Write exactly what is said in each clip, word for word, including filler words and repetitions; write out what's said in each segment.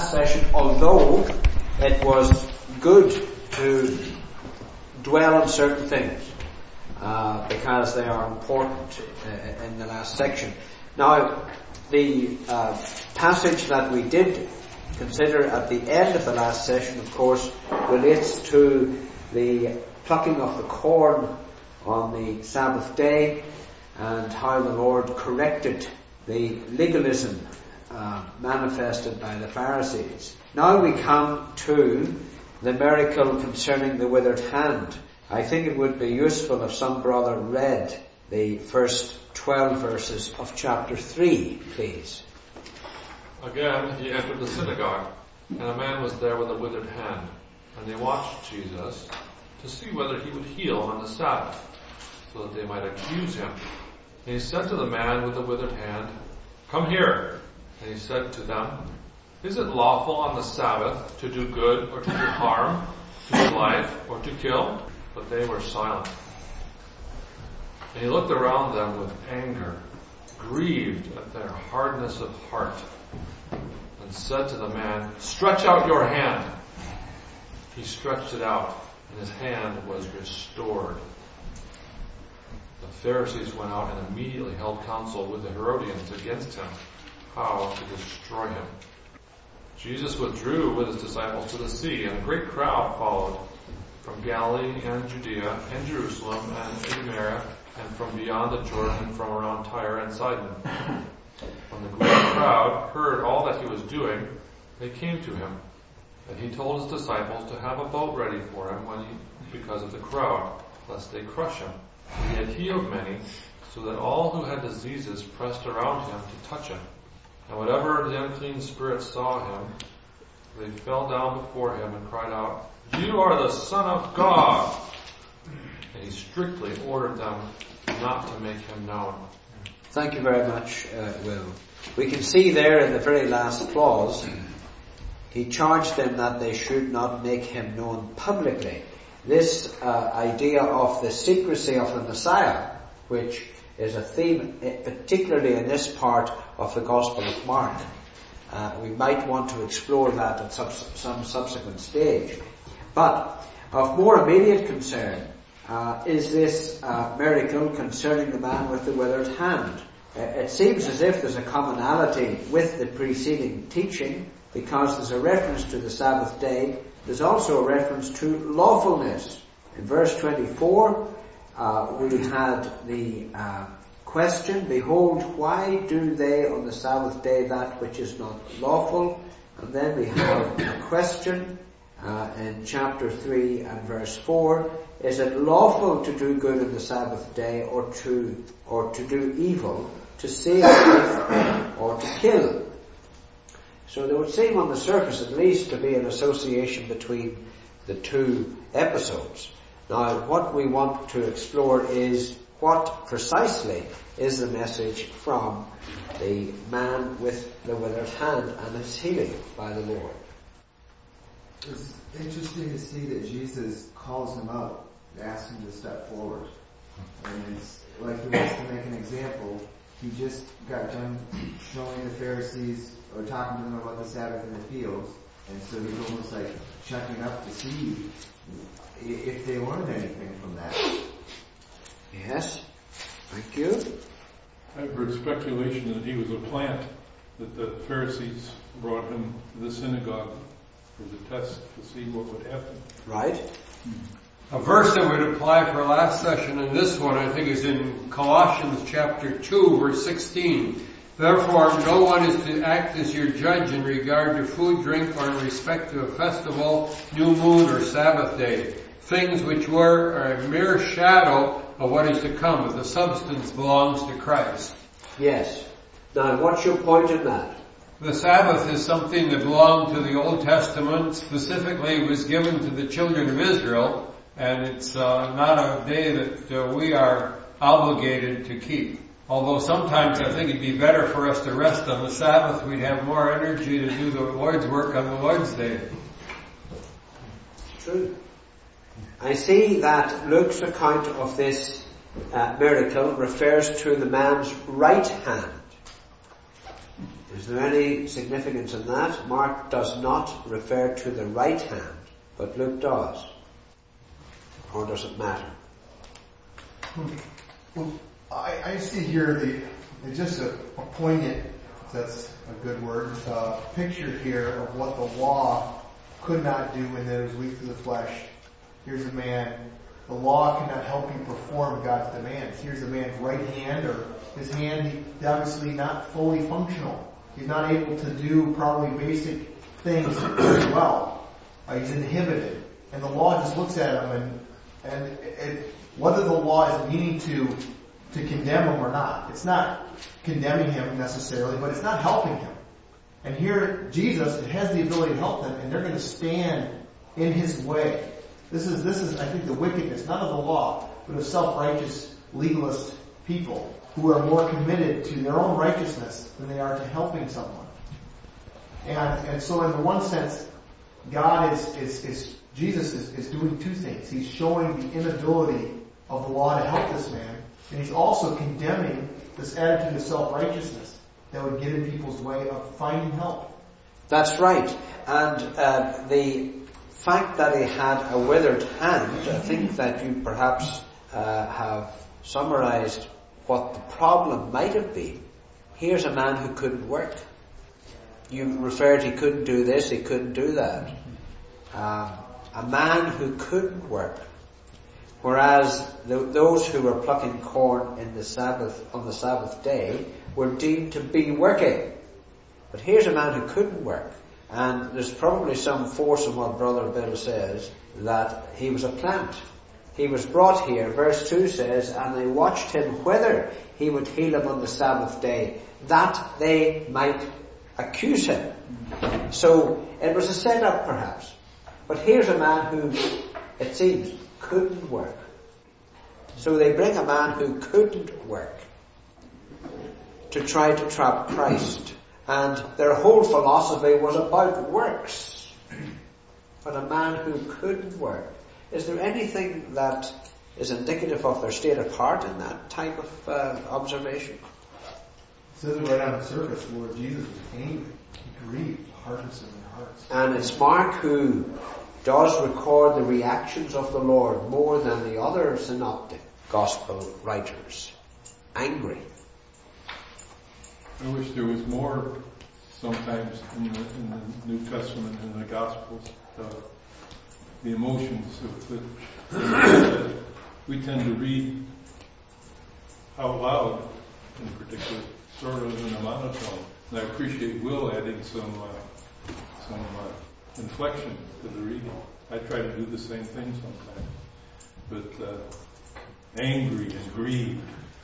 last session, although it was good to dwell on certain things, uh, because they are important uh, in the last section. Now, the uh, passage that we did consider at the end of the last session, of course, relates to the plucking of the corn on the Sabbath day and how the Lord corrected the legalism uh, manifested by the Pharisees. Now we come to the miracle concerning the withered hand. I think it would be useful if some brother read the first twelve verses of chapter three, please. Again, he entered the synagogue, and a man was there with a withered hand. And they watched Jesus to see whether he would heal on the Sabbath, so that they might accuse him. And he said to the man with the withered hand, "Come here." And he said to them, "Is it lawful on the Sabbath to do good or to do harm, to give life or to kill?" But they were silent. And he looked around them with anger, grieved at their hardness of heart, and said to the man, "Stretch out your hand." He stretched it out, and his hand was restored. The Pharisees went out and immediately held counsel with the Herodians against him, how to destroy him. Jesus withdrew with his disciples to the sea, and a great crowd followed from Galilee and Judea and Jerusalem and Idumea, and from beyond the Jordan and from around Tyre and Sidon. When the great crowd heard all that he was doing, they came to him. And he told his disciples to have a boat ready for him when he, because of the crowd, lest they crush him. He had healed many, so that all who had diseases pressed around him to touch him. And whatever the unclean spirits saw him, they fell down before him and cried out, "You are the Son of God!" And he strictly ordered them not to make him known. Thank you very much, uh, Will. We can see there in the very last clause, he charged them that they should not make him known publicly. This uh, idea of the secrecy of the Messiah, which is a theme particularly in this part of the Gospel of Mark. Uh, we might want to explore that at some, some subsequent stage. But of more immediate concern uh, is this uh, miracle concerning the man with the withered hand. Uh, it seems as if there's a commonality with the preceding teaching, because there's a reference to the Sabbath day. There's also a reference to lawfulness. In verse twenty-four, uh, we had the uh, question, "Behold, why do they on the Sabbath day that which is not lawful?" And then we have a question uh, in chapter three and verse four. Is it lawful to do good on the Sabbath day, or to or to do evil, to save life, or to kill? So there would seem on the surface at least to be an association between the two episodes. Now what we want to explore is what precisely is the message from the man with the withered hand and his healing by the Lord. It's interesting to see that Jesus calls him out, asks him to step forward. And it's like he wants to make an example. He just got done showing the Pharisees or talking to them about the Sabbath in the fields, and so he's almost like checking up to see if they learned anything from that. Yes, thank you. I've heard speculation that he was a plant, that the Pharisees brought him to the synagogue for the test to see what would happen. Right. A verse that would apply for last session and this one, I think, is in Colossians chapter two, verse sixteen. "Therefore, no one is to act as your judge in regard to food, drink, or in respect to a festival, new moon, or Sabbath day. Things which were a mere shadow of what is to come, but the substance belongs to Christ." Yes. Now, what's your point in that? The Sabbath is something that belonged to the Old Testament. Specifically, it was given to the children of Israel, and it's uh, not a day that uh, we are obligated to keep. Although sometimes I think it'd be better for us to rest on the Sabbath. We'd have more energy to do the Lord's work on the Lord's Day. True. I see that Luke's account of this uh, miracle refers to the man's right hand. Is there any significance in that? Mark does not refer to the right hand, but Luke does. Or does it matter? Well, I, I see here the it's just a, a poignant, if that's a good word, uh, picture here of what the law could not do when it was weak through the flesh. Here's a man, the law cannot help you perform God's demands. Here's a man's right hand, or his hand, he's obviously not fully functional. He's not able to do probably basic things very well. Uh, he's inhibited. And the law just looks at him, and, and it, it, whether the law is meaning to to condemn him or not, it's not condemning him necessarily, but it's not helping him. And here, Jesus has the ability to help them, and they're going to stand in his way. This is, this is, I think, the wickedness, not of the law, but of self-righteous, legalist people who are more committed to their own righteousness than they are to helping someone. And, and so in the one sense, God is, is, is Jesus is, is doing two things. He's showing the inability of the law to help this man, and he's also condemning this attitude of self-righteousness that would get in people's way of finding help. That's right. And uh, the fact that he had a withered hand, I think that you perhaps uh, have summarized what the problem might have been. Here's a man who couldn't work. You referred he couldn't do this, he couldn't do that. Um, a man who couldn't work. Whereas the, those who were plucking corn in the Sabbath, on the Sabbath day, were deemed to be working. But here's a man who couldn't work. And there's probably some force in what Brother Bill says, that he was a plant. He was brought here, verse two says, and they watched him whether he would heal him on the Sabbath day, that they might accuse him. So it was a setup perhaps. But here's a man who, it seems, couldn't work. So they bring a man who couldn't work to try to trap Christ. And their whole philosophy was about works. But a man who couldn't work. Is there anything that is indicative of their state of heart in that type of uh, observation? It says it right on the surface where Jesus was angry. He grieved the hardness of their hearts. And it's Mark who does record the reactions of the Lord more than the other synoptic gospel writers. Angry. I wish there was more sometimes in the, in the New Testament and the Gospels, uh, the emotions of the, we tend to read out loud in particular, sort of in a monotone. And I appreciate Will adding some uh, some uh, inflection to the reading. I try to do the same thing sometimes. But uh, angry and grieved.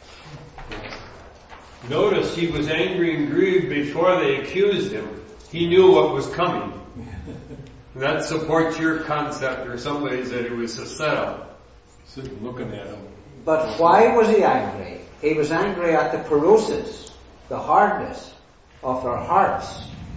Notice he was angry and grieved before they accused him. He knew what was coming. That supports your concept or somebody's that it was a setup. Sitting looking at him. But why was he angry? He was angry at the porosis, the hardness of their hearts.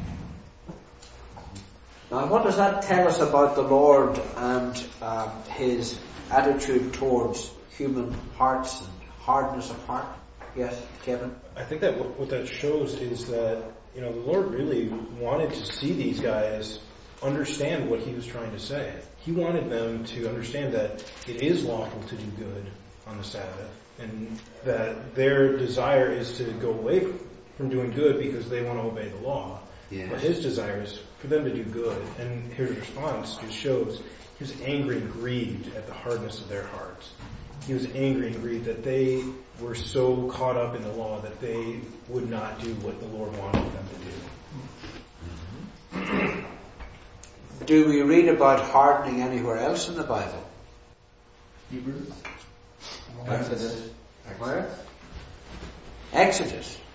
Now what does that tell us about the Lord and um, his attitude towards human hearts and hardness of heart? Yes, Kevin? I think that what, what that shows is that, you know, the Lord really wanted to see these guys understand what he was trying to say. He wanted them to understand that it is lawful to do good on the Sabbath, and that their desire is to go away from doing good because they want to obey the law. Yes. But his desire is for them to do good, and his response just shows he was angry and grieved at the hardness of their hearts. He was angry and grieved that they were so caught up in the law that they would not do what the Lord wanted them to do. Mm-hmm. Do we read about hardening anywhere else in the Bible? Hebrews? Exodus. Where? Exodus.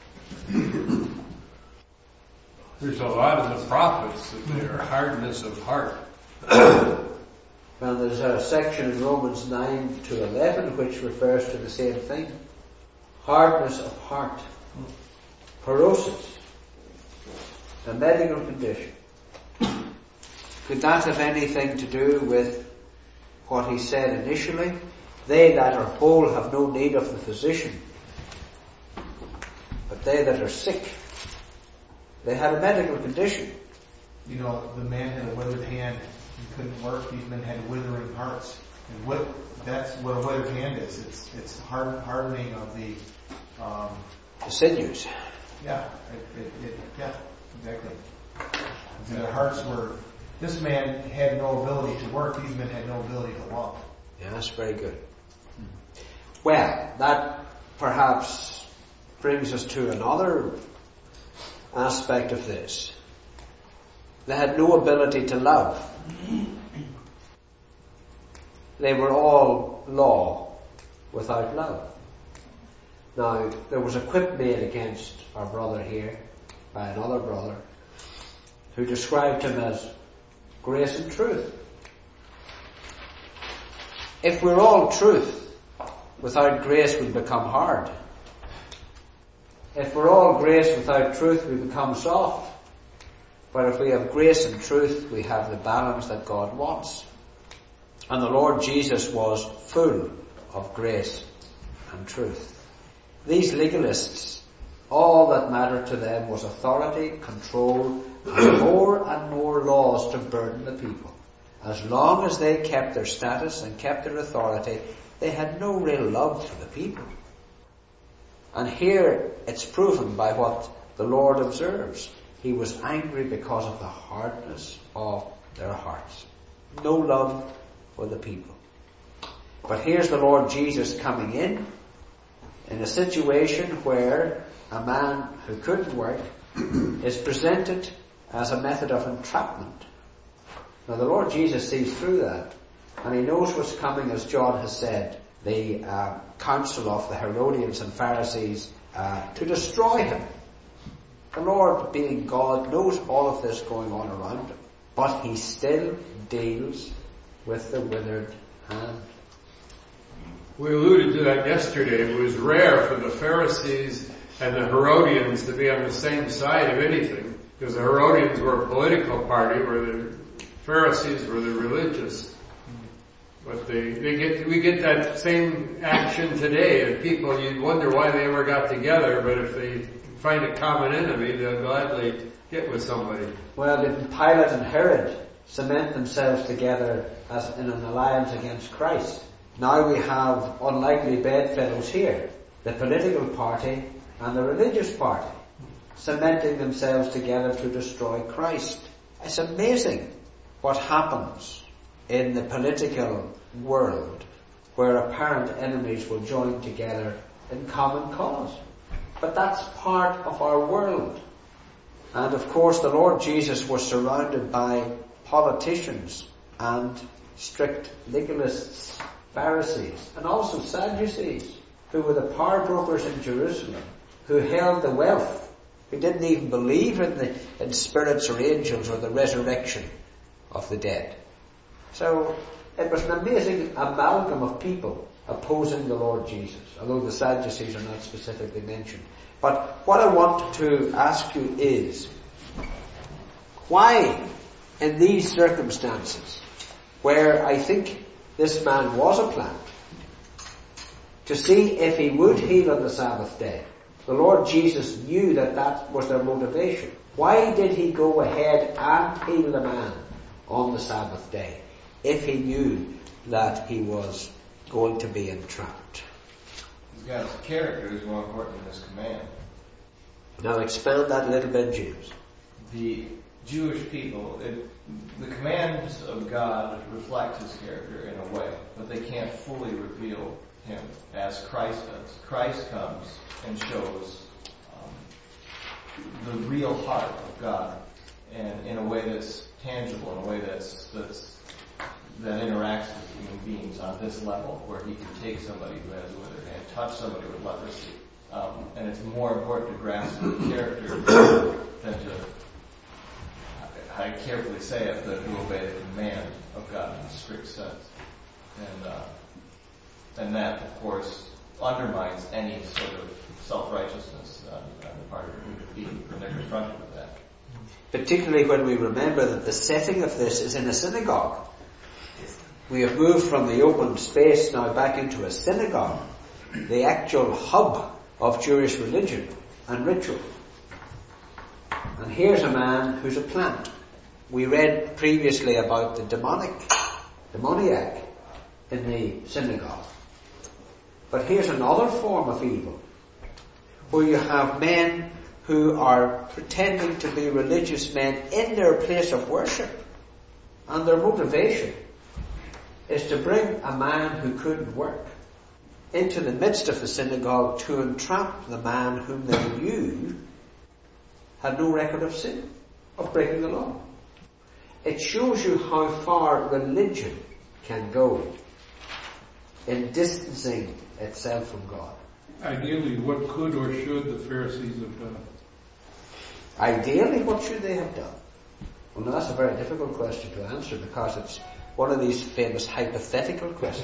There's a lot in the prophets that they are hardness of heart. Well, there's a section in Romans nine to eleven which refers to the same thing. Hardness of heart. Porosis. A medical condition. Could that have anything to do with what he said initially? They that are whole have no need of the physician, but they that are sick. They had a medical condition. You know, the man had a withered hand. He couldn't work. These men had withering hearts. And what, that's what a withered hand is. It's, it's hard, hardening of the, um, The sinews. yeah, it, it, it, yeah, exactly. And their hearts were, this man had no ability to work. These men had no ability to love. Yeah, that's very good. Well, that perhaps brings us to another aspect of this. They had no ability to love. They were all law without love. Now, there was a quip made against our brother here by another brother who described him as grace and truth. If we're all truth, without grace we become hard. If we're all grace without truth, we become soft. But if we have grace and truth, we have the balance that God wants. And the Lord Jesus was full of grace and truth. These legalists, all that mattered to them was authority, control, and more and more laws to burden the people. As long as they kept their status and kept their authority, they had no real love for the people. And here it's proven by what the Lord observes. He was angry because of the hardness of their hearts. No love for the people. But here's the Lord Jesus coming in, in a situation where a man who couldn't work is presented as a method of entrapment. Now the Lord Jesus sees through that, and he knows what's coming, as John has said, the uh, council of the Herodians and Pharisees uh, to destroy him. The Lord, being God, knows all of this going on around him, but he still deals with the withered hand. We alluded to that yesterday. It was rare for the Pharisees and the Herodians to be on the same side of anything, because the Herodians were a political party, where the Pharisees were the religious. But they, they get, we get that same action today. And people, you'd wonder why they ever got together, but if they find a common enemy, they'll gladly get with somebody. Well, didn't Pilate and Herod cement themselves together as in an alliance against Christ? Now we have unlikely bedfellows here, the political party and the religious party, cementing themselves together to destroy Christ. It's amazing what happens in the political world where apparent enemies will join together in common cause. But that's part of our world. And of course the Lord Jesus was surrounded by politicians and strict legalists, Pharisees, and also Sadducees, who were the power brokers in Jerusalem, who held the wealth, who didn't even believe in the in spirits or angels or the resurrection of the dead. So it was an amazing amalgam of people opposing the Lord Jesus, although the Sadducees are not specifically mentioned. But what I want to ask you is, why in these circumstances, where I think this man was a plant, to see if he would heal on the Sabbath day, the Lord Jesus knew that that was their motivation. Why did he go ahead and heal the man on the Sabbath day if he knew that he was going to be entrapped? God's character is more important than his command. Now expand that a little bit, James. The Jewish people, it, the commands of God reflect his character in a way, but they can't fully reveal him as Christ does. Christ comes and shows um, the real heart of God, and in a way that's tangible, in a way that's that's that interacts with human beings on this level, where he can take somebody who has a withered hand, touch somebody with leprosy, um, and it's more important to grasp the character than to, I carefully say it, than to obey the command of God in a strict sense. And uh, and that, of course, undermines any sort of self-righteousness on, on the part of the human being when they're confronted with that. Particularly when we remember that the setting of this is in a synagogue. We have moved from the open space now back into a synagogue, the actual hub of Jewish religion and ritual. And here's a man who's a plant. We read previously about the demonic, demoniac in the synagogue. But here's another form of evil, where you have men who are pretending to be religious men in their place of worship, and their motivation is to bring a man who couldn't work into the midst of the synagogue to entrap the man whom they knew had no record of sin, of breaking the law. It shows you how far religion can go in distancing itself from God. Ideally, what could or should the Pharisees have done? Ideally, what should they have done? Well, now that's a very difficult question to answer, because it's one of these famous hypothetical questions.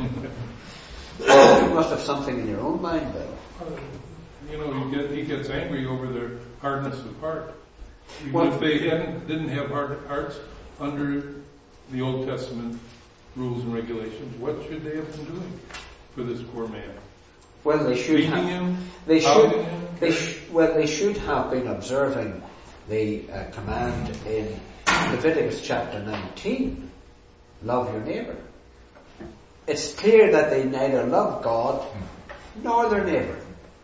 You must have something in your own mind, Bill. Uh, you know, he, get, he gets angry over their hardness of heart. Even Well, if they hadn't, didn't have hard hearts under the Old Testament rules and regulations, what should they have been doing for this poor man? Well, they should Beating have. him? They Pounding should. him? They sh- well, they should have been observing the uh, command in Leviticus chapter nineteen: love your neighbour. It's clear that they neither love God nor their neighbour.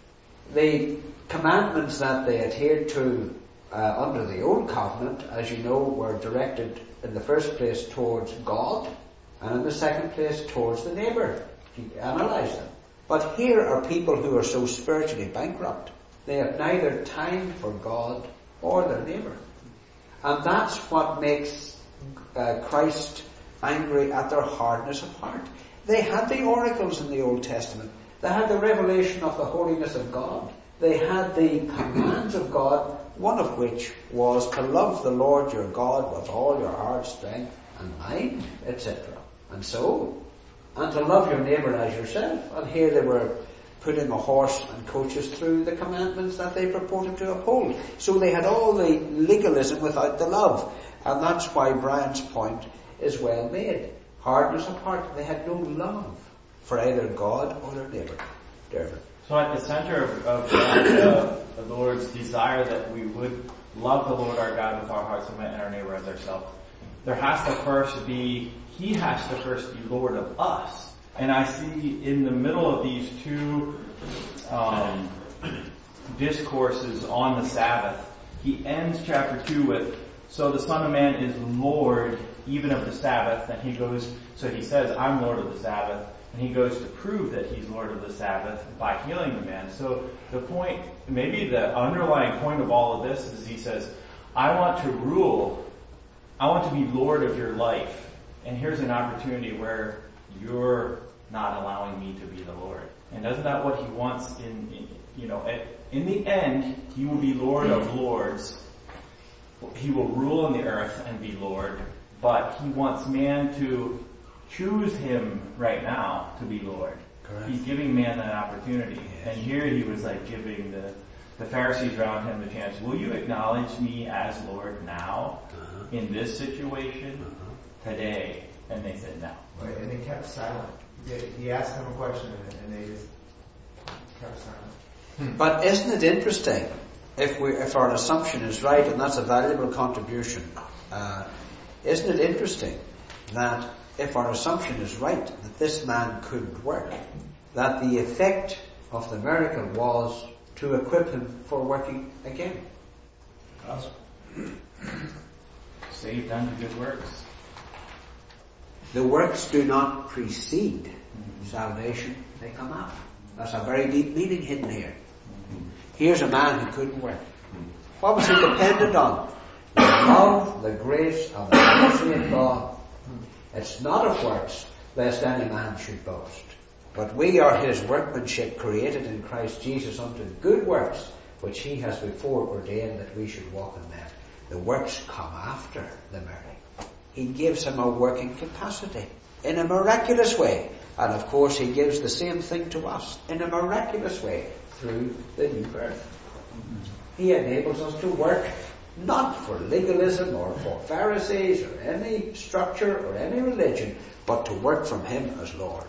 The commandments that they adhered to uh, under the Old Covenant, as you know, were directed in the first place towards God, and in the second place towards the neighbour. You analyse them. But here are people who are so spiritually bankrupt, they have neither time for God or their neighbour. And that's what makes uh, Christ angry at their hardness of heart. They had the oracles in the Old Testament. They had the revelation of the holiness of God. They had the commands of God, one of which was to love the Lord your God with all your heart, strength, and mind, et cetera. And so, and to love your neighbour as yourself. And here they were putting a horse and coaches through the commandments that they purported to uphold. So they had all the legalism without the love. And that's why Brian's point is well made. Hardness of heart. They had no love for either God or their neighbour. Dervin. So at the center of, of God, uh, the Lord's desire that we would love the Lord our God with our hearts and our neighbor as ourselves, there has to first be, He has to first be Lord of us. And I see in the middle of these two um, discourses on the Sabbath, he ends chapter two with, so the Son of Man is Lord even of the Sabbath, and he goes, so he says, I'm Lord of the Sabbath, and he goes to prove that he's Lord of the Sabbath by healing the man. So the point, maybe the underlying point of all of this is he says, I want to rule, I want to be Lord of your life, and here's an opportunity where you're not allowing me to be the Lord. And isn't that what he wants in, in you know, in the end, he will be Lord of lords. He will rule on the earth and be Lord, but he wants man to choose him right now to be Lord. Correct. He's giving man that opportunity. Yes. And here he was like giving the, the Pharisees around him the chance, will you acknowledge me as Lord now, uh-huh. in this situation, uh-huh. today? And they said no. Right, and they kept silent. He asked them a question and they just kept silent. But isn't it interesting, if we, if our assumption is right, and that's a valuable contribution, uh, isn't it interesting that if our assumption is right, that this man couldn't work, that the effect of the miracle was to equip him for working again? Gospel. Saved unto good works. The works do not precede mm-hmm. salvation, they come after. That's a very deep meaning hidden here. Mm-hmm. Here's a man who couldn't work. Mm-hmm. What was he dependent on? The love, the grace, and the mercy of God. It's not of works, lest any man should boast. But we are his workmanship, created in Christ Jesus unto good works, which he has before ordained that we should walk in them. The works come after the miracle. He gives him a working capacity in a miraculous way. And of course he gives the same thing to us in a miraculous way through the new birth. He enables us to work not for legalism or for Pharisees or any structure or any religion, but to work from him as Lord.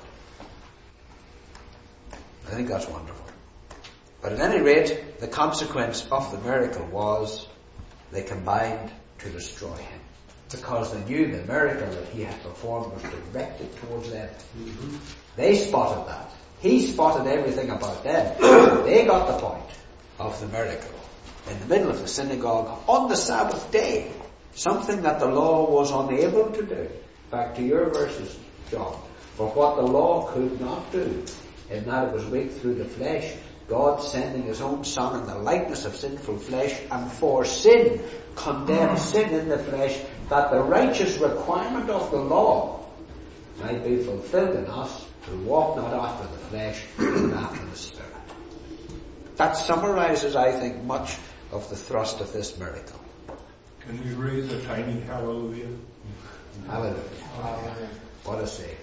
I think that's wonderful. But at any rate, the consequence of the miracle was they combined to destroy him, because they knew the miracle that he had performed was directed towards them. Mm-hmm. They spotted that. He spotted everything about them. They got the point of the miracle in the middle of the synagogue on the Sabbath day, something that the law was unable to do. Back to your verses, John. For what the law could not do, in that it was weak through the flesh, God sending his own Son in the likeness of sinful flesh, and for sin condemned sin in the flesh, that the righteous requirement of the law might be fulfilled in us who walk not after the flesh, but after the Spirit. That summarizes, I think, much of the thrust of this miracle. Can we raise a tiny hallelujah? Hallelujah. Amen. What a Savior.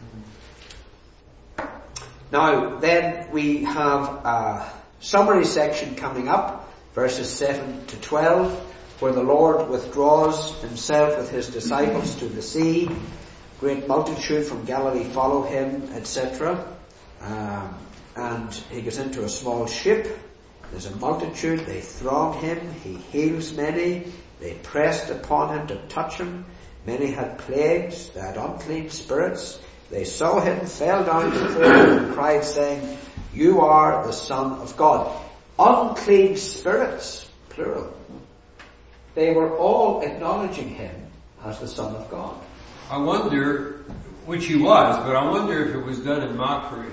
Now, then we have a summary section coming up, verses seven to twelve, where the Lord withdraws himself with his disciples to the sea. Great multitude from Galilee follow him, et cetera. Um, and he goes into a small ship. There's a multitude. They throng him. He heals many. They pressed upon him to touch him. Many had plagues. They had unclean spirits. They saw him, fell down before him, and cried, saying, "You are the Son of God." Unclean spirits, plural. They were all acknowledging him as the Son of God. I wonder, which he was, but I wonder if it was done in mockery.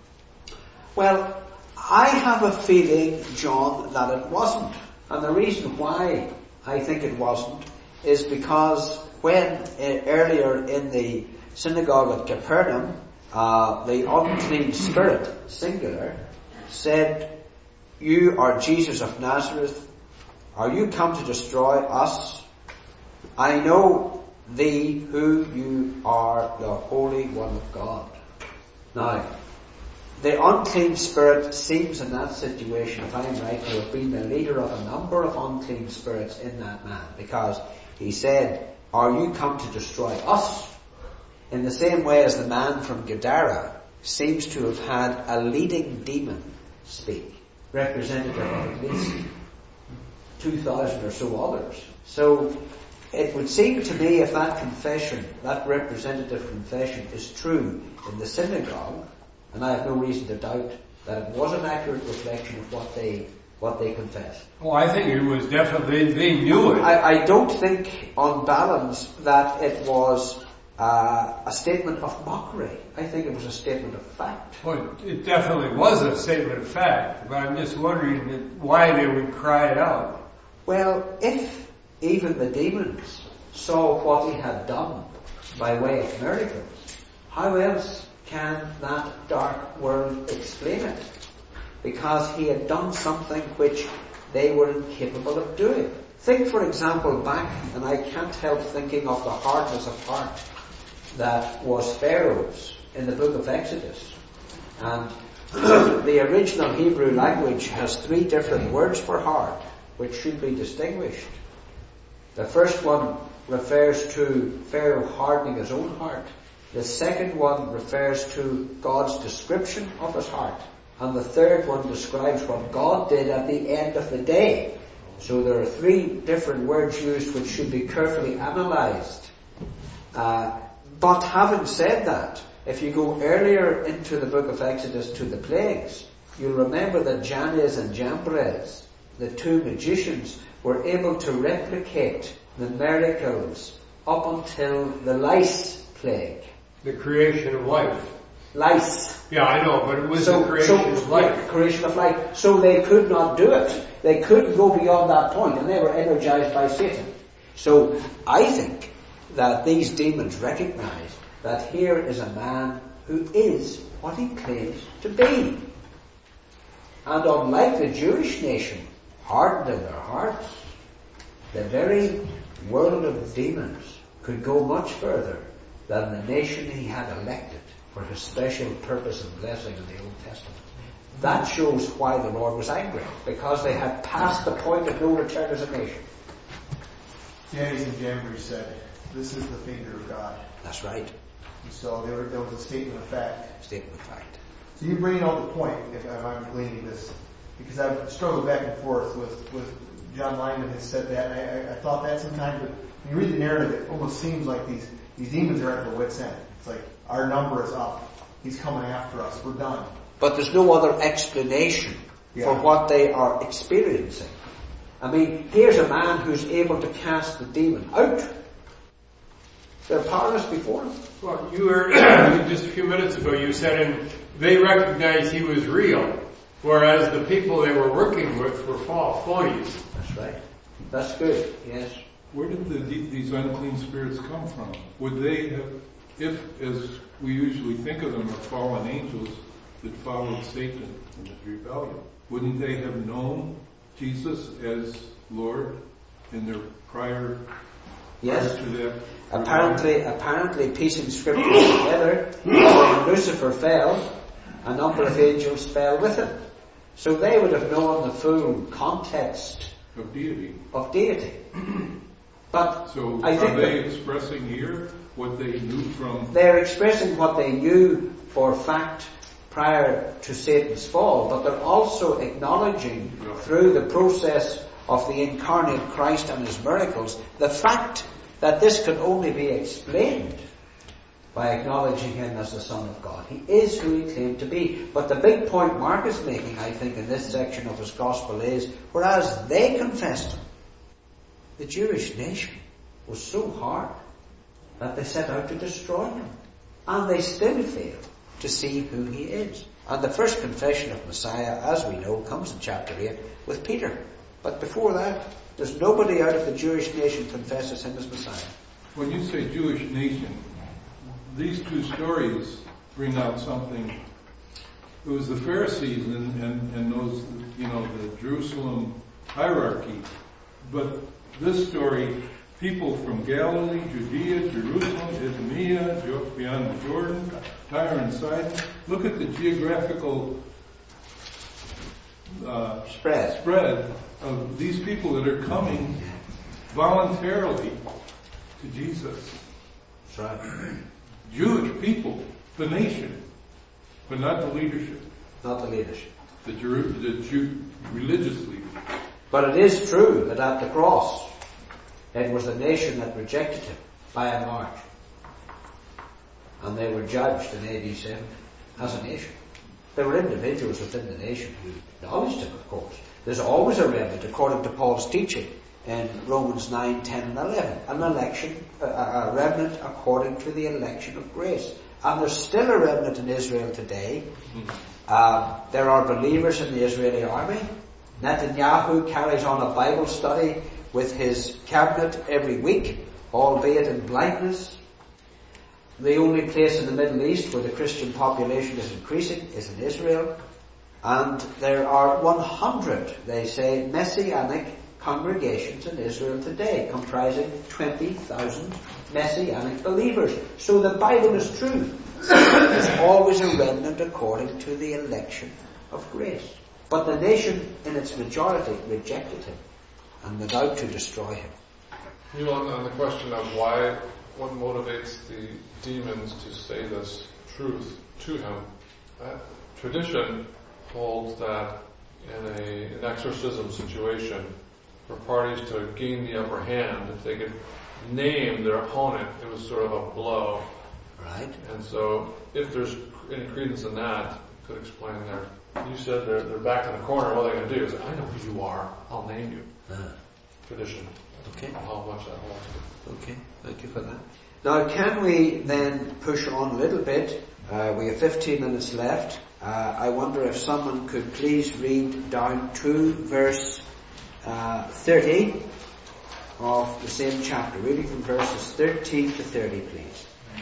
Well, I have a feeling, John, that it wasn't. And the reason why I think it wasn't is because when uh, earlier in the synagogue at Capernaum, uh, the unclean spirit, singular, said, "You are Jesus of Nazareth. Are you come to destroy us? I know thee who you are, the Holy One of God." Now, the unclean spirit seems in that situation, if I'm right, to have been the leader of a number of unclean spirits in that man, because he said, "Are you come to destroy us?" In the same way as the man from Gadara seems to have had a leading demon speak, representative of at least two thousand or so others. So it would seem to me, if that confession, that representative confession is true in the synagogue, and I have no reason to doubt that it was an accurate reflection of what they what they confessed. Oh, I think it was definitely, they knew it. I, I don't think, on balance, that it was uh, a statement of mockery. I think it was a statement of fact. Well, it definitely was a statement of fact, but I'm just wondering why they would cry it out. Well, if even the demons saw what he had done by way of miracles, how else can that dark world explain it? Because he had done something which they were incapable of doing. Think, for example, back, and I can't help thinking of the hardness of heart that was Pharaoh's in the book of Exodus. And the original Hebrew language has three different words for heart, which should be distinguished. The first one refers to Pharaoh hardening his own heart. The second one refers to God's description of his heart. And the third one describes what God did at the end of the day. So there are three different words used which should be carefully analysed. Uh, but having said that, if you go earlier into the book of Exodus to the plagues, you'll remember that Jannes and Jambres, the two magicians, were able to replicate the miracles up until the lice plague. The creation of life. Lice. Yeah, I know, but it was so, the creation so, of life. Yeah, creation of life. So they could not do it. They couldn't go beyond that point, and they were energized by Satan. So I think that these demons recognized that here is a man who is what he claims to be. And unlike the Jewish nation, hardened in their hearts, the very world of demons could go much further than the nation he had elected for his special purpose and blessing in the Old Testament. That shows why the Lord was angry, because they had passed the point of no return as a nation. Jannes and Jambres said, "This is the finger of God." That's right. And so there, there was a statement of fact. Statement of fact. So you bring out the point, if I'm gleaning this, because I've struggled back and forth with, with John Lyman has said that. I, I, I thought that sometimes, but when you read the narrative, it almost seems like these, these demons are at their wits' end. It's like, our number is up. He's coming after us. We're done. But there's no other explanation Yeah. for what they are experiencing. I mean, here's a man who's able to cast the demon out. They're powerless before him. Well, you were, just a few minutes ago, you said in, they recognized he was real, whereas the people they were working with were phonies. That's right. That's good, yes. Where did the, these unclean spirits come from? Would they have, if, as we usually think of them, are fallen angels that followed Satan in his rebellion, wouldn't they have known Jesus as Lord in their prior, Yes. prior to that? Apparently, apparently piecing scriptures together, when Lucifer fell, a number of angels fell with him. So they would have known the full context Of deity. of deity. But So I are think they that expressing here what they knew from... they're expressing what they knew for fact prior to Satan's fall, but they're also acknowledging Yeah. through the process of the incarnate Christ and his miracles the fact that this can only be explained by acknowledging him as the Son of God. He is who he claimed to be. But the big point Mark is making, I think, in this section of his gospel is, whereas they confessed him, the Jewish nation was so hard that they set out to destroy him. And they still fail to see who he is. And the first confession of Messiah, as we know, comes in chapter eight with Peter. But before that, there's nobody out of the Jewish nation confesses him as Messiah. When you say Jewish nation, these two stories bring out something. It was the Pharisees and, and, and those, you know, the Jerusalem hierarchy. But this story, people from Galilee, Judea, Jerusalem, Idumea, beyond the Jordan, Tyre and Sidon. Look at the geographical uh, Spread. spread of these people that are coming voluntarily to Jesus. That's right. Jewish people, the nation, but not the leadership, Not the leadership. the, Jew, the Jew, religious leaders. But it is true that at the cross, it was the nation that rejected him by and large. And they were judged in A D seventy as a nation. There were individuals within the nation who acknowledged him, of course. There's always a remnant, according to Paul's teaching in Romans nine, ten and eleven. An election, a, a remnant according to the election of grace. And there's still a remnant in Israel today. Uh, there are believers in the Israeli army. Netanyahu carries on a Bible study with his cabinet every week, albeit in blindness. The only place in the Middle East where the Christian population is increasing is in Israel. And there are one hundred, they say, Messianic congregations in Israel today, comprising twenty thousand Messianic believers. So the Bible is true. There's always a remnant according to the election of grace. But the nation in its majority rejected him and went out to destroy him. You know, on, on the question of why, what motivates the demons to say this truth to him, that tradition holds that in a, an exorcism situation, for parties to gain the upper hand, if they could name their opponent, it was sort of a blow. Right? And so, if there's any credence in that, it could explain their. You said they're they're back in the corner. What they're going to do is, I know who you are. I'll name you. Uh, Tradition. okay. How much that holds. Okay. Thank you for that. Now, can we then push on a little bit? Uh, we have fifteen minutes left. Uh, I wonder if someone could please read down to verse uh, thirty of the same chapter, reading from verses thirteen to thirty, please.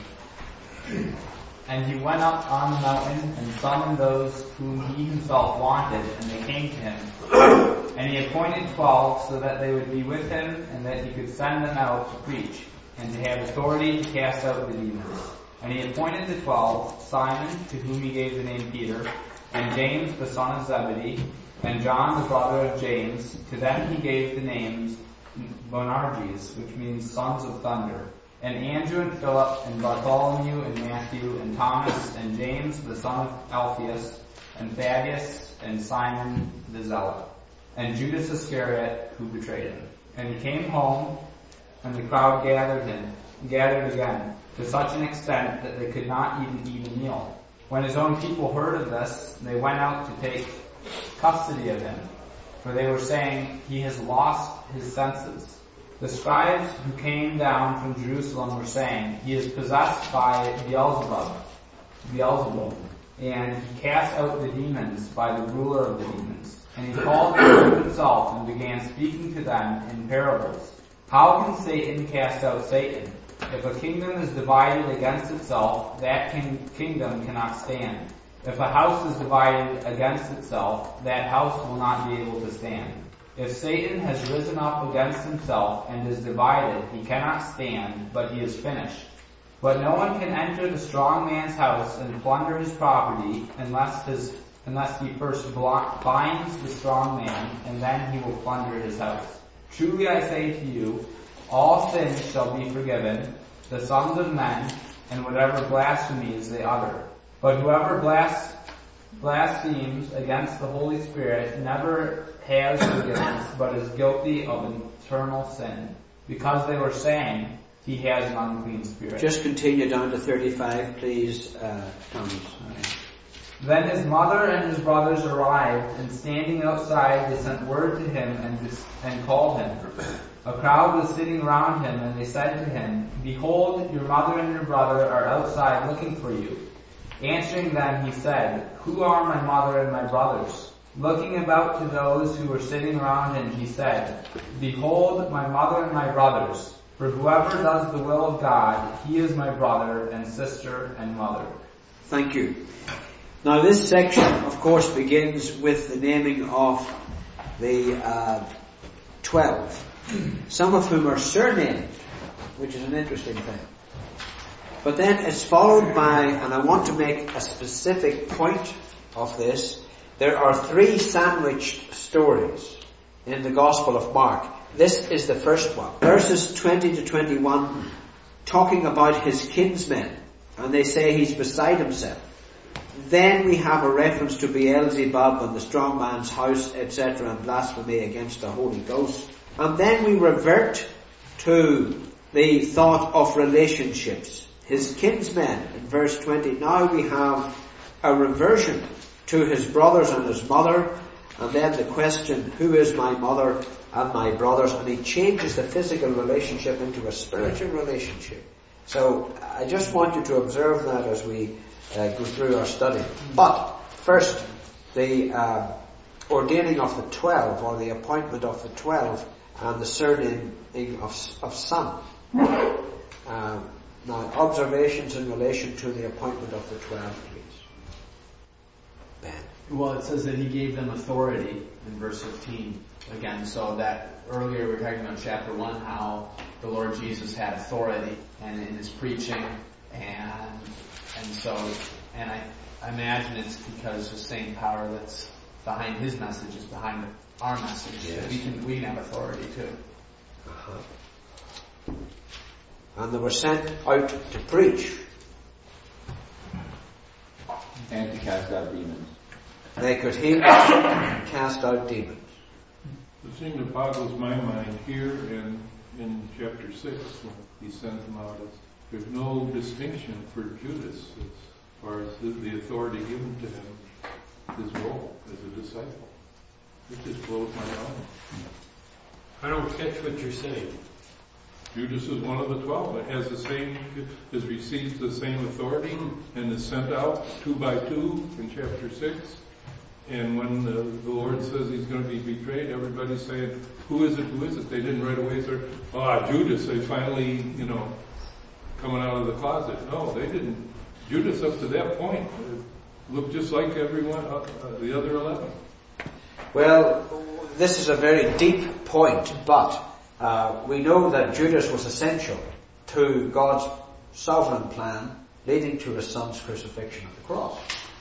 And he went up on the mountain and summoned those whom he himself wanted, and they came to him. And he appointed twelve so that they would be with him, and that he could send them out to preach, and to have authority to cast out the demons. And he appointed the twelve, Simon, to whom he gave the name Peter, and James the son of Zebedee, and John the brother of James. To them he gave the names Boanerges, which means sons of thunder. And Andrew and Philip and Bartholomew and Matthew and Thomas and James the son of Alphaeus and Thaddeus and Simon the Zealot and Judas Iscariot, who betrayed him. And he came home, and the crowd gathered him, gathered again, to such an extent that they could not even eat a meal. When his own people heard of this, they went out to take custody of him, for they were saying, he has lost his senses. The scribes who came down from Jerusalem were saying, he is possessed by Beelzebub, Beelzebub, and he cast out the demons by the ruler of the demons. And he called them to himself and began speaking to them in parables. How can Satan cast out Satan? If a kingdom is divided against itself, that king- kingdom cannot stand. If a house is divided against itself, that house will not be able to stand. If Satan has risen up against himself and is divided, he cannot stand, but he is finished. But no one can enter the strong man's house and plunder his property unless his unless he first binds the strong man, and then he will plunder his house. Truly I say to you, all sins shall be forgiven the sons of men, and whatever blasphemies they utter. But whoever blas- blasphemes against the Holy Spirit never has forgiveness, but is guilty of eternal sin, because they were saying he has an unclean spirit. Just continue down to thirty-five, please, uh, Thomas. Then his mother and his brothers arrived, and standing outside they sent word to him and, dis- and called him. A crowd was sitting around him, and they said to him, Behold, your mother and your brother are outside looking for you. Answering them, he said, Who are my mother and my brothers? Looking about to those who were sitting around him, he said, Behold, my mother and my brothers. For whoever does the will of God, he is my brother and sister and mother. Thank you. Now this section, of course, begins with the naming of the uh, twelve, some of whom are surnamed, which is an interesting thing. But then it's followed by, and I want to make a specific point of this, there are three sandwiched stories in the Gospel of Mark. This is the first one. Verses twenty to twenty-one, talking about his kinsmen, and they say he's beside himself. Then we have a reference to Beelzebub and the strong man's house, et cetera, and blasphemy against the Holy Ghost. And then we revert to the thought of relationships. His kinsmen, in verse twenty. Now we have a reversion to his brothers and his mother, and then the question, who is my mother and my brothers? And he changes the physical relationship into a spiritual relationship. So I just want you to observe that as we uh, go through our study. But first, the uh, ordaining of the twelve, or the appointment of the twelve, and the surnaming of, of some. Uh, now, observations in relation to the appointment of the twelve, please. Ben. Well, it says that he gave them authority in verse fifteen. Again, so that earlier we were talking about chapter one, how the Lord Jesus had authority and in his preaching, and and so, and I, I imagine it's because the same power that's behind his message is behind our message. Yes. We can we can have authority too. Uh-huh. And they were sent out to preach. And to cast out demons. They could heal and cast out demons. The thing that boggles my mind here and in chapter six, when he sends them out, is there's no distinction for Judas as far as the, the authority given to him, his role as a disciple. It just blows my mind. I don't catch what you're saying. Judas is one of the twelve. It has the same, has received the same authority and is sent out two by two in chapter six. And when the, the Lord says he's going to be betrayed, everybody's saying, who is it, who is it? They didn't right away say, ah, Judas, they finally, you know, coming out of the closet. No, they didn't. Judas up to that point looked just like everyone, uh, uh, the other eleven. Well, this is a very deep point, but uh, we know that Judas was essential to God's sovereign plan leading to his son's crucifixion at the cross.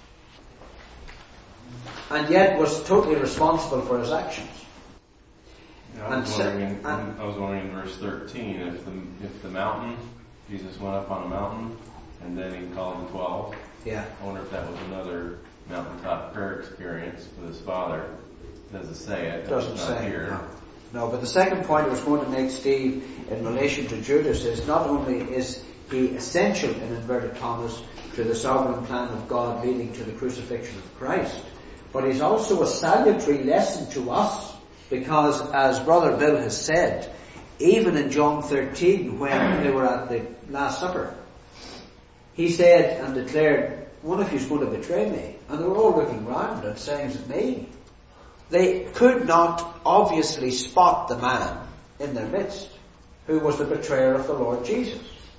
And yet was totally responsible for his actions. Yeah, I, was and wondering in, so, and, I was wondering in verse thirteen, if the if the mountain, Jesus went up on a mountain, and then he called the twelve. Yeah. I wonder if that was another mountaintop prayer experience with his Father, does it say it? It doesn't It's not say. here. No. No, but the second point I was going to make, Steve, in relation to Judas is not only is he essential, in inverted commas, to the sovereign plan of God leading to the crucifixion of Christ, but he's also a salutary lesson to us, because as Brother Bill has said, even in John thirteen, when they were at the Last Supper, he said and declared, one of you is going to betray me. And they were all looking round and saying, is it me? They could not obviously spot the man in their midst who was the betrayer of the Lord Jesus.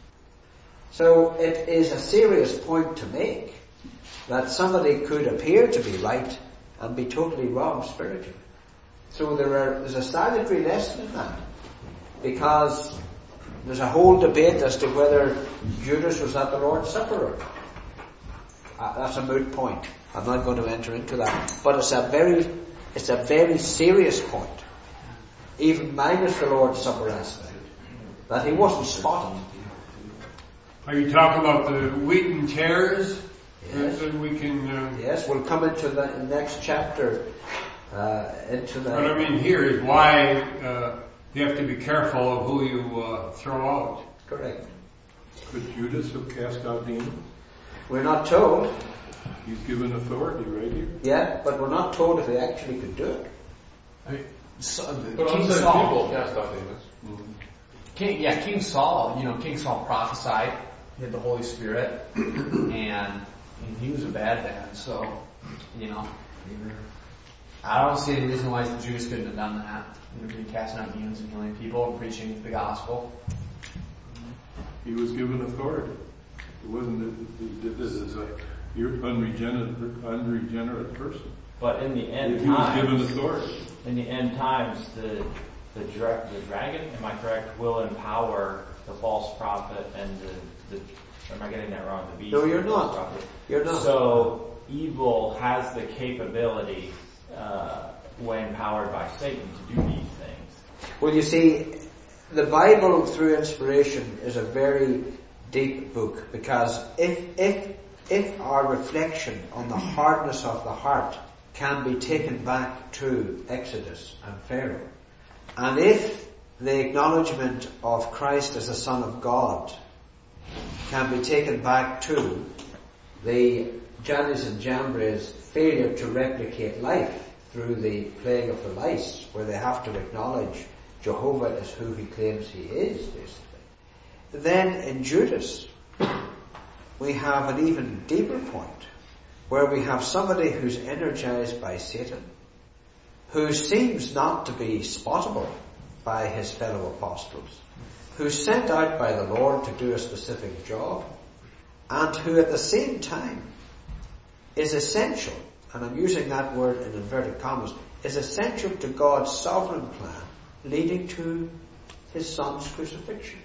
So it is a serious point to make that somebody could appear to be right and be totally wrong spiritually. So there are, there's a salutary lesson in that, because there's a whole debate as to whether Judas was at the Lord's Supper. Uh, that's a moot point. I'm not going to enter into that. But it's a very, it's a very serious point, even minus the Lord's Supper aspect, that he wasn't spotted. Are you talking about the wheat and tares? Yes. That we can. Uh, yes, we'll come into the next chapter. Uh, into the. What I mean here is why uh, you have to be careful of who you uh, throw out. Correct. Could Judas have cast out demons? We're not told. He's given authority right here. Yeah, but we're not told if he actually could do it. I mean, so, But King unsaved Saul, people cast out demons. Mm-hmm. King, yeah, King Saul, you know, King Saul prophesied, he had the Holy Spirit, and, and he was a bad man, so, you know, I don't see any reason why the Jews couldn't have done that. You know, being casting out demons and healing people and preaching the gospel. He was given authority. It wasn't that this is a you're unregenerate, unregenerate person. But in the end He was times, given authority. in the end times, the the, dra- the dragon, am I correct, will empower the false prophet and the, the am I getting that wrong? The beast. No, you're the false not. prophet. You're not. So evil has the capability, uh, when empowered by Satan, to do these things. Well, you see, the Bible through inspiration is a very deep book, because if if if our reflection on the hardness of the heart can be taken back to Exodus and Pharaoh, and if the acknowledgement of Christ as the Son of God can be taken back to the Jannes and Jambres' failure to replicate life through the plague of the lice, where they have to acknowledge Jehovah as who he claims he is, basically. Then in Judas, we have an even deeper point, where we have somebody who's energized by Satan, who seems not to be spottable by his fellow apostles, who's sent out by the Lord to do a specific job, and who at the same time is essential, and I'm using that word in inverted commas, is essential to God's sovereign plan leading to his Son's crucifixion.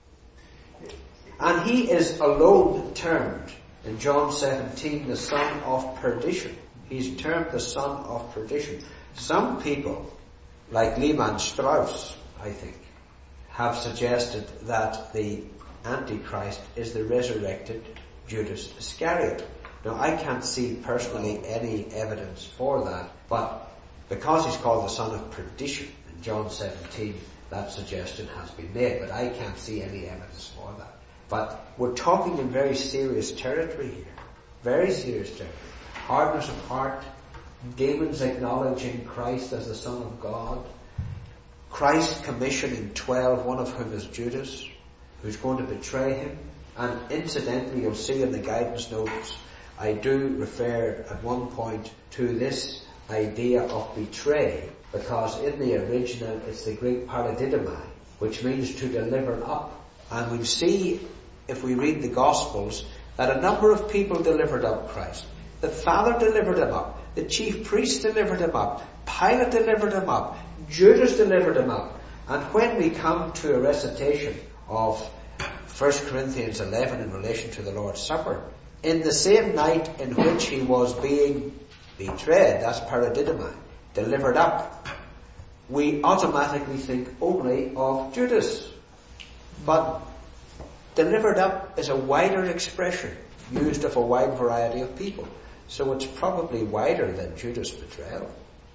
And he is alone termed in John seventeen the son of perdition. He's termed the son of perdition. Some people, like Lehmann Strauss, I think, have suggested that the Antichrist is the resurrected Judas Iscariot. Now, I can't see personally any evidence for that, but because he's called the son of perdition in John seventeen, that suggestion has been made, but I can't see any evidence for that. But we're talking in very serious territory here. Very serious territory. Hardness of heart, demons acknowledging Christ as the Son of God, Christ commissioning twelve, one of whom is Judas, who's going to betray him. And incidentally, you'll see in the guidance notes, I do refer at one point to this idea of betray, because in the original it's the Greek paradidomai, which means to deliver up. And we see, if we read the Gospels, that a number of people delivered up Christ. The Father delivered him up. The chief priest delivered him up. Pilate delivered him up. Judas delivered him up. And when we come to a recitation of First Corinthians eleven in relation to the Lord's Supper, in the same night in which he was being betrayed, that's paradidomai, delivered up, we automatically think only of Judas. But delivered up is a wider expression, used of a wide variety of people. So it's probably wider than Judas' betrayal.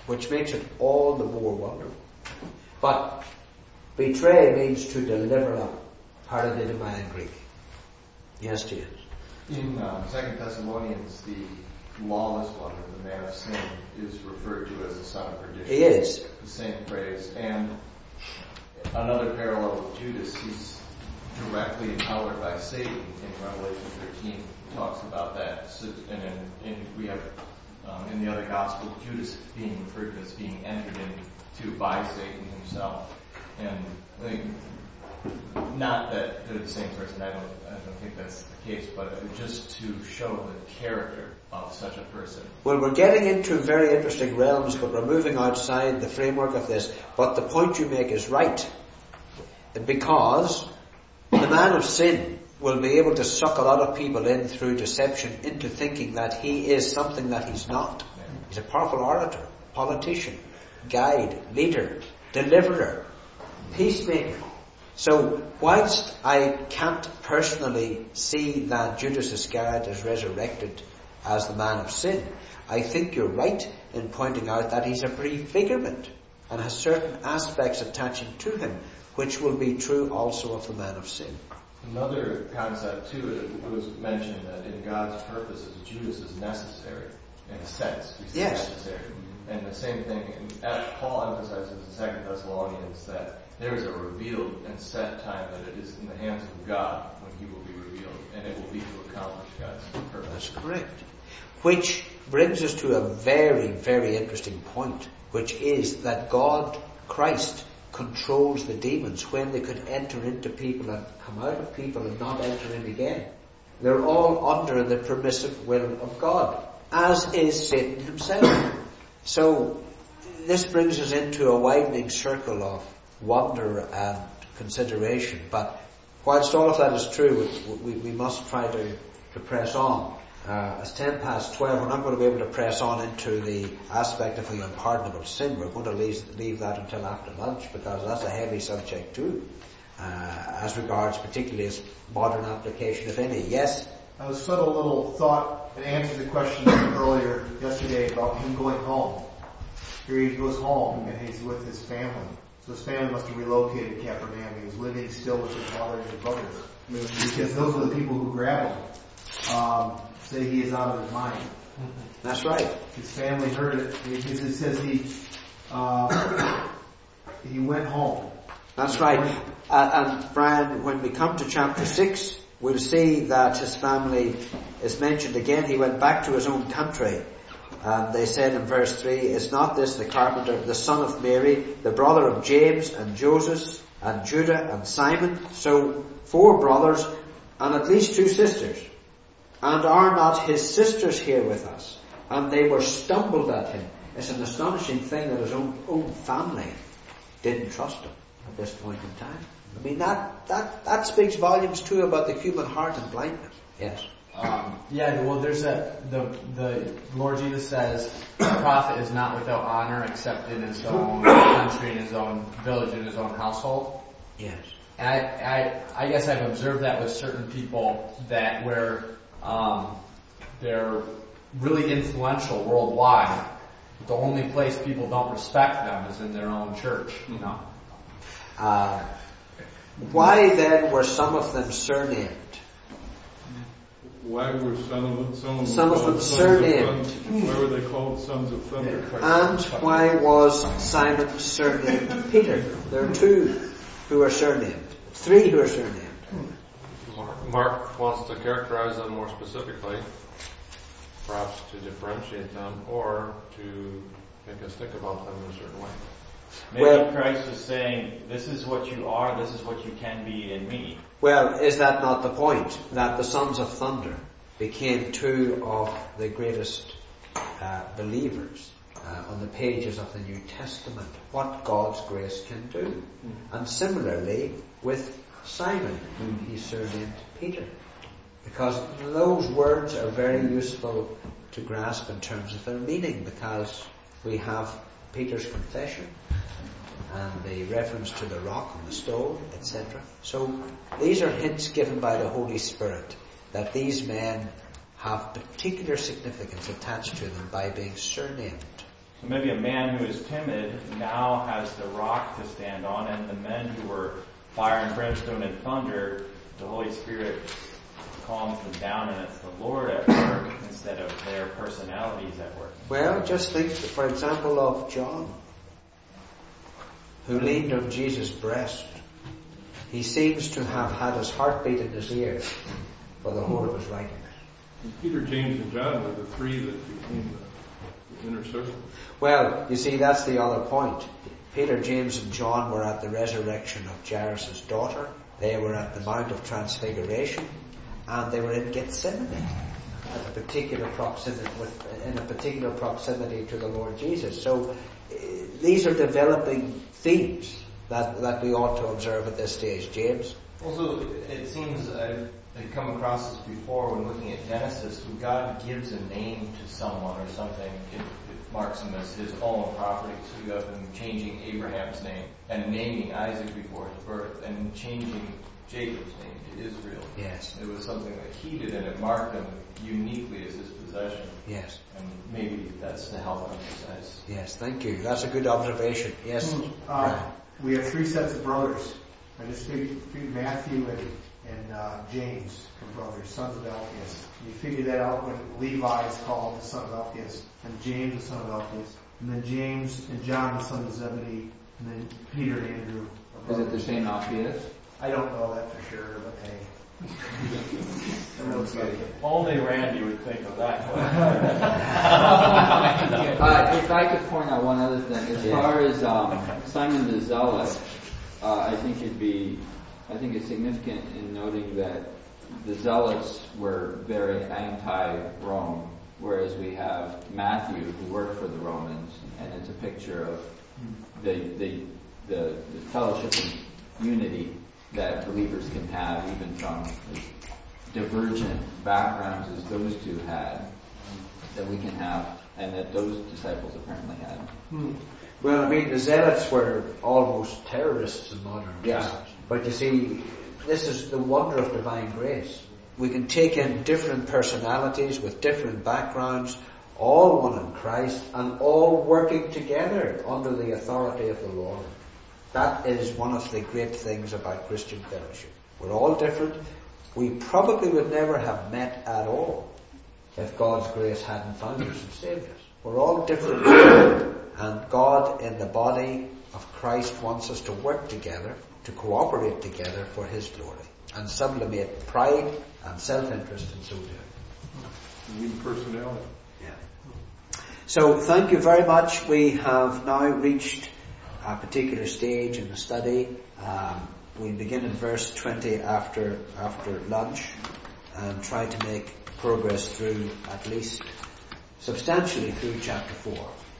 which makes it all the more wonderful. But betray means to deliver up, paradidomai in Greek. Yes, James. In uh, Second Thessalonians, the lawless one, or the man of sin, is referred to as the son of perdition. He is. The same phrase. And another parallel with Judas, he's directly empowered by Satan in Revelation thirteen. He talks about that. So, and then in, we have um, in the other gospel, Judas being referred to as being entered into by Satan himself. And I think, not that they're the same person, I don't, I don't think that's the case, but just to show the character of such a person. Well, we're getting into very interesting realms, but we're moving outside the framework of this. But the point you make is right. Because the man of sin will be able to suck a lot of people in through deception into thinking that he is something that he's not. He's a powerful orator, politician, guide, leader, deliverer, peacemaker. So whilst I can't personally see that Judas Iscariot is resurrected as the man of sin, I think you're right in pointing out that he's a prefigurement and has certain aspects attaching to him, which will be true also of the man of sin. Another concept too, it was mentioned that in God's purposes, Judas is necessary in a sense. He's yes. necessary. And the same thing, and Paul emphasizes in Second Thessalonians that there is a revealed and set time that it is in the hands of God when he will be revealed, and it will be to accomplish God's purpose. That's correct. Which brings us to a very, very interesting point, which is that God, Christ, controls the demons when they could enter into people and come out of people and not enter in again. They're all under the permissive will of God, as is Satan himself. So this brings us into a widening circle of wonder and consideration. But whilst all of that is true, we, we, we must try to, to press on. Uh, it's ten past twelve. We're not going to be able to press on into the aspect of the unpardonable sin. We're going to leave, leave that until after lunch, because that's a heavy subject too, uh, as regards particularly its modern application, if any. Yes? I was subtle little thought and answered the question earlier yesterday about him going home. Here he goes home and he's with his family. So his family must have relocated to Capernaum. He was living still with his father and his brothers. Because those are the people who grab him. Um, say he is out of his mind. That's right. His family heard it. Because it says he uh, he went home. That's right. Uh, and Brian, when we come to chapter six, we'll see that his family is mentioned again. He went back to his own country. And they said in verse three, is not this the carpenter, the son of Mary, the brother of James and Joseph and Judah and Simon? So four brothers and at least two sisters. And are not his sisters here with us? And they were stumbled at him. It's an astonishing thing that his own, own family didn't trust him at this point in time. I mean, that, that, that speaks volumes too about the human heart and blindness. Yes. Um, yeah, well, there's a, the, the Lord Jesus says, the prophet is not without honor except in his own country, in his own village, in his own household. Yes. And I, I, I guess I've observed that with certain people that where, um, they're really influential worldwide, the only place people don't respect them is in their own church, you know. Uh, why then were some of them surnamed? Why were some of them, some of them, some of them surnamed? Why were they called sons of thunder? And why was Simon surnamed Peter? There are two who are surnamed. Three who are surnamed. Mark, Mark wants to characterize them more specifically, perhaps to differentiate them, or to make us think about them in a certain way. Maybe Well- Christ is saying, this is what you are, this is what you can be in me. Well, is that not the point? That the sons of thunder became two of the greatest uh, believers uh, on the pages of the New Testament. What God's grace can do. And similarly with Simon, whom he surnamed Peter. Because those words are very useful to grasp in terms of their meaning, because we have Peter's confession and the reference to the rock and the stone, et cetera. So these are hints given by the Holy Spirit that these men have particular significance attached to them by being surnamed. So maybe a man who is timid now has the rock to stand on, and the men who were fire and brimstone and thunder, the Holy Spirit calms them down, and it's the Lord at work instead of their personalities at work. Well, just think, for example, of John, who leaned on Jesus' breast. He seems to have had his heartbeat in his ear for the whole of his writings. And Peter, James, and John were the three that became the, the inner circle. Well, you see, that's the other point. Peter, James, and John were at the resurrection of Jairus' daughter. They were at the Mount of Transfiguration, and they were in Gethsemane at a particular proximity, with, in a particular proximity to the Lord Jesus. So uh, these are developing themes that that we ought to observe at this stage. James? Also, it seems I've, I've come across this before when looking at Genesis. When God gives a name to someone or something, it, it marks him as his own property. So you have him changing Abraham's name and naming Isaac before his birth and changing Jacob's name to Israel. Yes. It was something that he did, and it marked him uniquely as his possession. Yes. And maybe that's to help emphasize. Yes, thank you. That's a good observation. Yes. Uh, we have three sets of brothers. I just figured, figured Matthew and, and uh, James are brothers, sons of Alphaeus. You figure that out when Levi is called the son of Alphaeus, and James the son of Alphaeus, and then James and John the son of Zebedee, and then Peter and Andrew. Is it the same Alphaeus? I don't know that for sure, but hey. Only Randy would think of that. uh, if I could point out one other thing, as yeah. far as um, Simon the Zealot, uh, I think it'd be, I think it's significant in noting that the Zealots were very anti-Rome, whereas we have Matthew who worked for the Romans, and it's a picture of the the the, the fellowship and unity that believers can have, even from as divergent backgrounds as those two had, that we can have, and that those disciples apparently had. Hmm. Well, I mean, the Zealots were almost terrorists in modern times. Yeah. But you see, this is the wonder of divine grace. We can take in different personalities with different backgrounds, all one in Christ, and all working together under the authority of the Lord. That is one of the great things about Christian fellowship. We're all different. We probably would never have met at all if God's grace hadn't found us and saved us. We're all different, and God in the body of Christ wants us to work together, to cooperate together for His glory, and sublimate pride and self-interest in so doing. You need personality. Yeah. So thank you very much. We have now reached a particular stage in the study. Um, we begin in verse twenty after after lunch and try to make progress through at least substantially through chapter four.